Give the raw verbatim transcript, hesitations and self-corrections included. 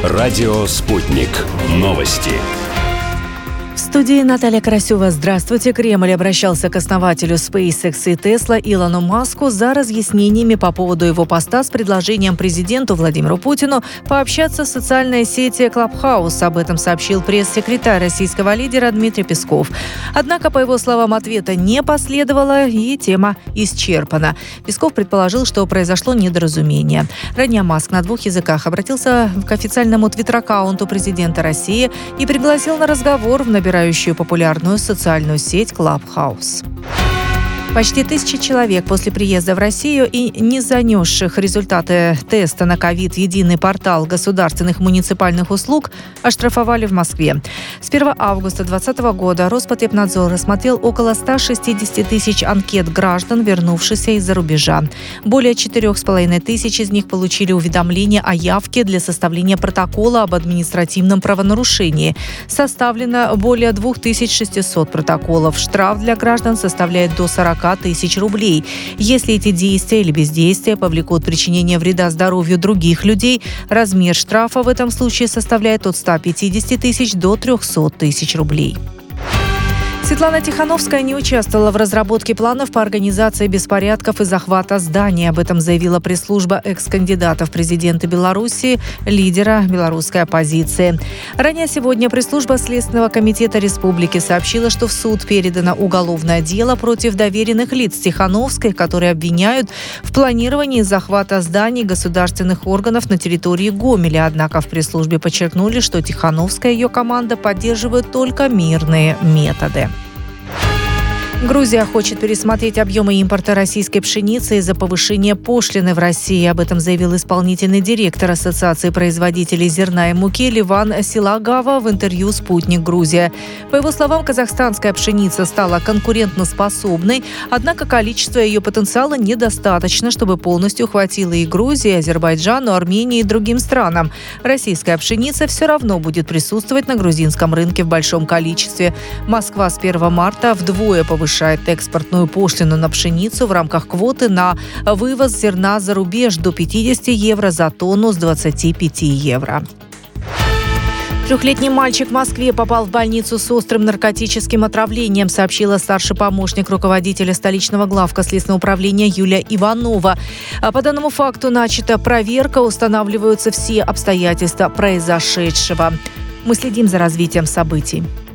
Радио «Спутник». Новости. В студии Наталья Карасева. Здравствуйте. Кремль обращался к основателю SpaceX и Tesla Илону Маску за разъяснениями по поводу его поста с предложением президенту Владимиру Путину пообщаться с социальной сетью Clubhouse. Об этом сообщил пресс-секретарь российского лидера Дмитрий Песков. Однако, по его словам, ответа не последовало, и тема исчерпана. Песков предположил, что произошло недоразумение. Ранее Маск на двух языках обратился к официальному твиттер-аккаунту президента России и пригласил на разговор в набирающую популярную социальную сеть Clubhouse. Почти тысяча человек после приезда в Россию и не занесших результаты теста на ковид в единый портал государственных муниципальных услуг оштрафовали в Москве. С первого августа две тысячи двадцатого года Роспотребнадзор рассмотрел около ста шестидесяти тысяч анкет граждан, вернувшихся из-за рубежа. Более четырех с половиной тысяч из них получили уведомление о явке для составления протокола об административном правонарушении. Составлено более две тысячи шестьсот протоколов. Штраф для граждан составляет до сорока тысяч рублей. Если эти действия или бездействия повлекут причинение вреда здоровью других людей, размер штрафа в этом случае составляет от ста пятидесяти тысяч до трехсот тысяч рублей. Светлана Тихановская не участвовала в разработке планов по организации беспорядков и захвата зданий. Об этом заявила пресс-служба экс-кандидата в президенты Беларуси, лидера белорусской оппозиции. Ранее сегодня пресс-служба Следственного комитета республики сообщила, что в суд передано уголовное дело против доверенных лиц Тихановской, которые обвиняют в планировании захвата зданий государственных органов на территории Гомеля. Однако в пресс-службе подчеркнули, что Тихановская и ее команда поддерживают только мирные методы. Грузия хочет пересмотреть объемы импорта российской пшеницы из-за повышения пошлины в России. Об этом заявил исполнительный директор Ассоциации производителей зерна и муки Ливан Силагава в интервью «Спутник Грузия». По его словам, казахстанская пшеница стала конкурентоспособной, однако количество ее потенциала недостаточно, чтобы полностью хватило и Грузии, и Азербайджану, Армении и другим странам. Российская пшеница все равно будет присутствовать на грузинском рынке в большом количестве. Москва с первого марта вдвое повышает повышает экспортную пошлину на пшеницу в рамках квоты на вывоз зерна за рубеж до пятидесяти евро за тонну с двадцати пяти евро. Трехлетний мальчик в Москве попал в больницу с острым наркотическим отравлением, сообщила старший помощник руководителя столичного главка Следственного управления Юлия Иванова. По данному факту начата проверка, устанавливаются все обстоятельства произошедшего. Мы следим за развитием событий.